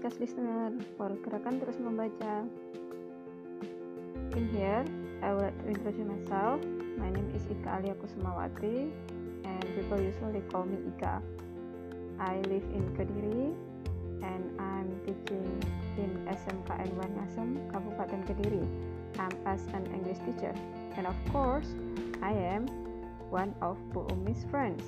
podcast listener for Gerakan Terus Membaca. In here, I would like to introduce myself. My name is Ika Alia Kusumawati, and people usually call me Ika. I live in Kediri, and I'm teaching in SMKN Wanasem, Kabupaten Kediri. I'm as an English teacher, and of course, I am one of Bu Umi's friends.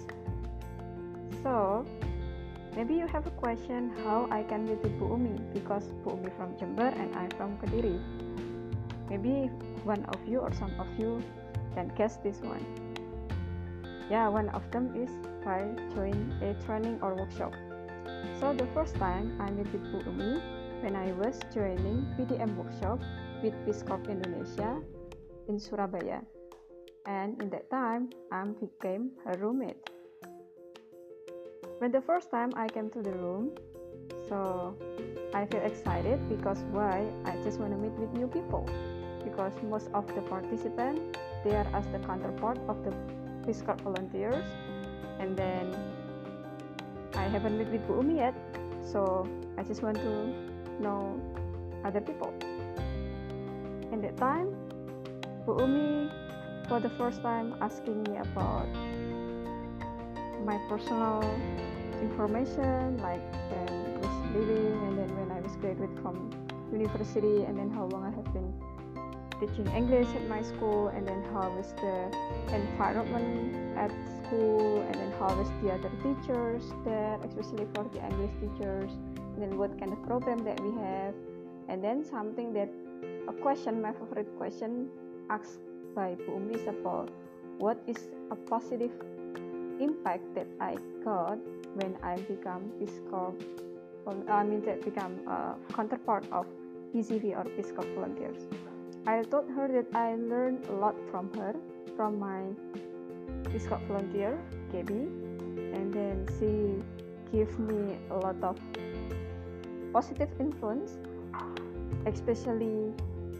So, maybe you have a question how I can visit Bu Umi, because Bu Umi from Jember and I'm from Kediri. Maybe one of you or some of you can guess this one. Yeah, one of them is by joining a training or workshop. So the first time I met with Bu Umi when I was joining PDM workshop with Peace Corps Indonesia in Surabaya. And in that time, I became her roommate. When the first time I came to the room, so I feel excited because why? I just want to meet with new people. Because most of the participants, they are as the counterpart of the Peace Corps volunteers. And then I haven't met with Bu Umi yet, so I just want to know other people. In that time, Bu Umi for the first time asking me about my personal information, like when I was living and then when I was graduate from university, and then how long I have been teaching English at my school, and then how was the environment at school, and then how was the other teachers there, especially for the English teachers, and then what kind of program that we have, and then something that a question, my favorite question asked by Bu Umi is about what is a positive impact that I got when I become Peace Corps, become a counterpart of PCV or Peace Corps volunteers. I told her that I learned a lot from her, from my Peace Corps volunteer, Gaby, and then she gave me a lot of positive influence, especially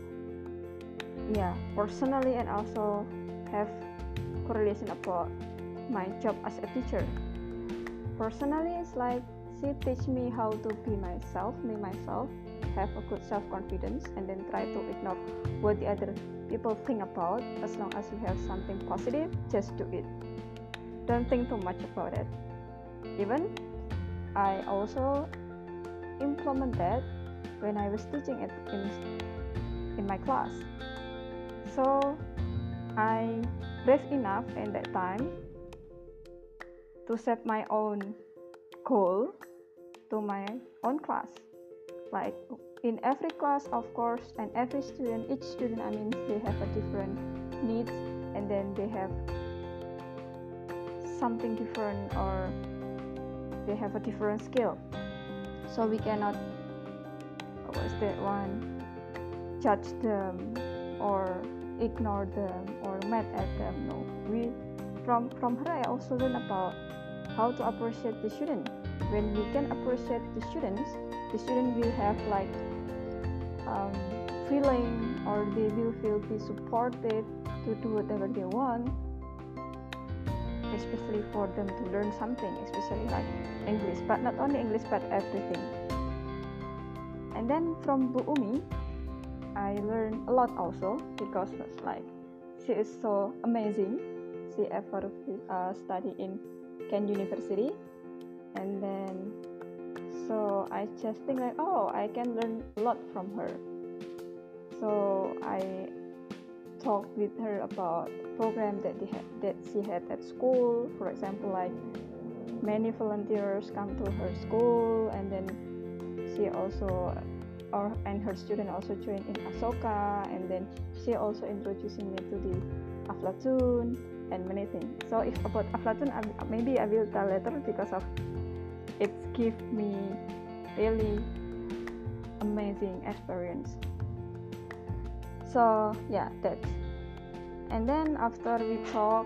personally, and also have correlation about my job as a teacher. Personally, it's like she teach me how to be myself, have a good self-confidence, and then try to ignore what the other people think about. As long as you have something positive, just do it. Don't think too much about it. Even I also implement that when I was teaching it in my class. So I brave enough in that time to set my own goal to my own class. Like in every class, of course, and every student, each student, they have a different needs, and then they have something different, or they have a different skill. So we cannot, judge them or ignore them or mad at them. No, from her I also learn about how to appreciate the student. When we can appreciate the student will have feeling, or they will be supported to do whatever they want, especially for them to learn something, especially like English, but not only English but everything. And then from Bu Umi I learned a lot also, because she is so amazing. She ever study in Kent University, and then so I just think I can learn a lot from her. So I talked with her about program that she had at school. For example, many volunteers come to her school, and then she also and her student also joined in Asoka, and then she also introducing me to the Aflatun and many things. So if about Aflatun, maybe I will tell later, because of it give me really amazing experience. So yeah, that's. And then after we talk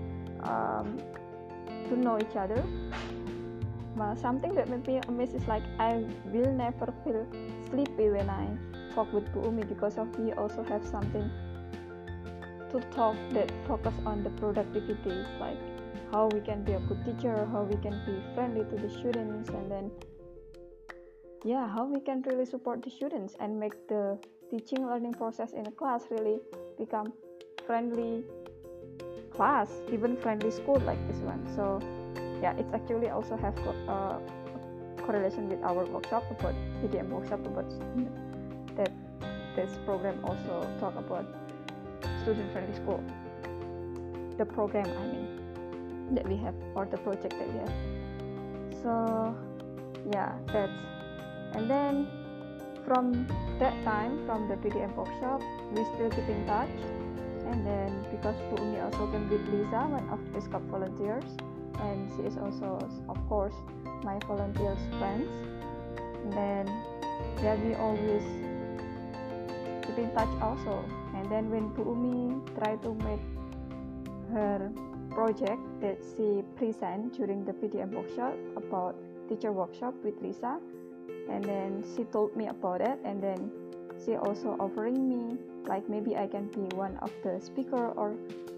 to know each other, something that made me amazed is I will never feel sleepy when I talk with Bu Umi, because of we also have something to talk that focus on the productivity, like how we can be a good teacher, how we can be friendly to the students, and then how we can really support the students and make the teaching learning process in a class really become friendly class, even friendly school like this one. So it's actually also have correlation with our workshop about PDM workshop about that this program also talk about student friendly school, the program that we have, or the project that we have. So that's, and then from that time, from the PDM workshop, we still keep in touch. And then because Bu Umi also came with Lisa, one of the Scout volunteers, and she is also, of course, my volunteers friends. And then we always keep in touch also. And then when Bu Umi tried to make her project that she present during the PDM workshop about teacher workshop with Lisa, and then she told me about it, and then she also offering me like maybe I can be one of the speaker or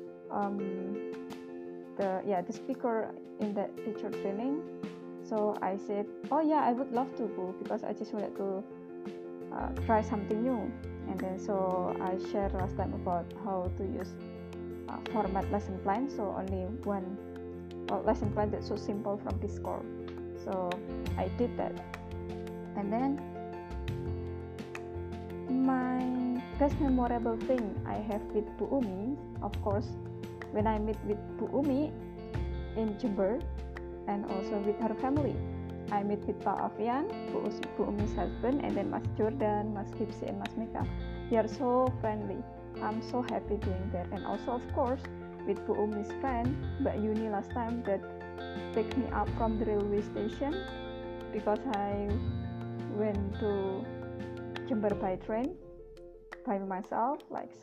the speaker in the teacher training. So I said, I would love to go, because I just wanted to try something new. And then so I shared last time about how to use format lesson plan, so only one lesson plan that's so simple from Piscore. So I did that. And then my best memorable thing I have with Bu Umi, of course, when I meet with Bu Umi in Jember, and also with her family. I meet with Pak Afian, Bu Umi's husband, and then Mas Jordan, Mas Gipsy, and Mas Mika. They are so friendly. I'm so happy being there. And also, of course, with Bu Umi's friend, Mbak Yuni last time, that picked me up from the railway station, because I went to Jember by train by myself.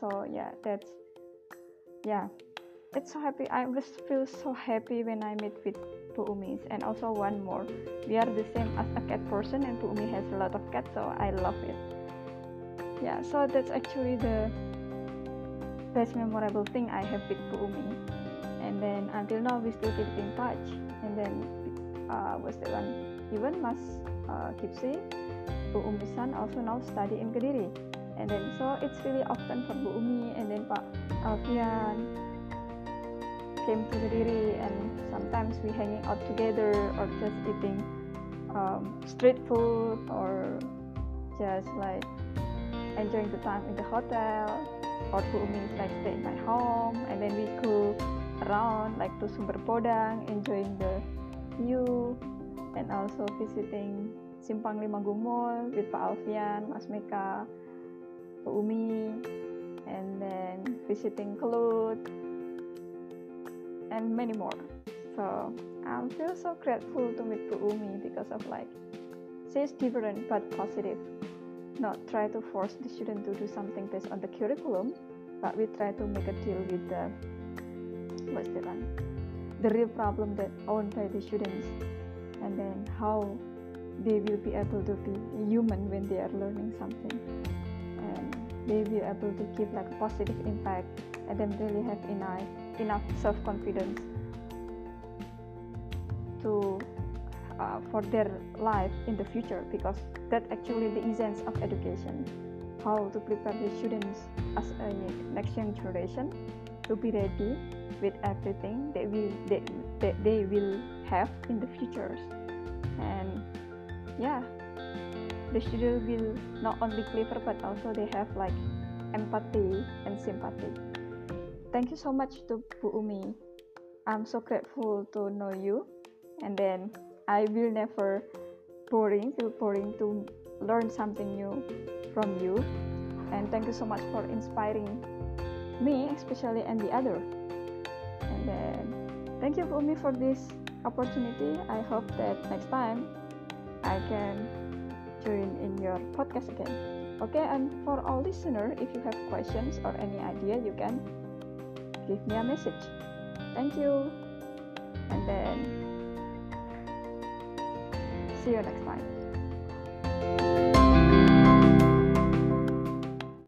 It's so happy. I just feel so happy when I meet with Bu Umi. And also one more, we are the same as a cat person, and Bu Umi has a lot of cats, so I love it. So that's actually the best memorable thing I have with Bu Umi. And then until now we still keep in touch. And then was the one, even Mas Gipsy, Bu Umi's son, also now study in Kediri. And then so it's really often for Bu Umi and then Pak Alfian came to Kediri, and sometimes we hanging out together or just eating street food, or just like enjoying the time in the hotel, or Bu Umi is like stay in my home, and then we go around like to Sumber Podang, enjoying the view, and also visiting Simpang Lima Gumul with Pak Alfian, Mas Meka, Bu Umi, and then visiting Kelut, and many more. So I feel so grateful to meet Bu Umi, because of like she's different but positive. Not try to force the student to do something based on the curriculum, but we try to make a deal with the real problem that owned by the students, and then how they will be able to be human when they are learning something, and they will be able to give like a positive impact, and then really have enough self-confidence to for their life in the future, because that's actually the essence of education, how to prepare the students as a next young generation to be ready with everything that they will have in the futures. And the student will not only clever, but also they have like empathy and sympathy. Thank you so much to Bu Umi. I'm so grateful to know you, and then I will never feel boring to learn something new from you. And thank you so much for inspiring me, especially, and the other. And then thank you, Bu Umi, for this opportunity. I hope that next time I can join in your podcast again. Okay, and for all listeners, if you have questions or any idea, you can give me a message. Thank you, and then see you next time.